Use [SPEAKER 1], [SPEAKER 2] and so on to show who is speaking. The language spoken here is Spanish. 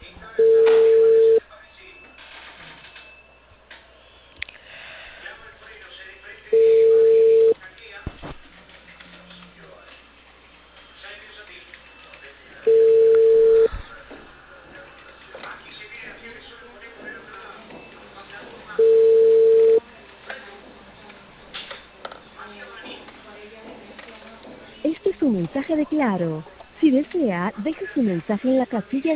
[SPEAKER 1] Este es un mensaje de Claro. Si desea, deje su mensaje en la casilla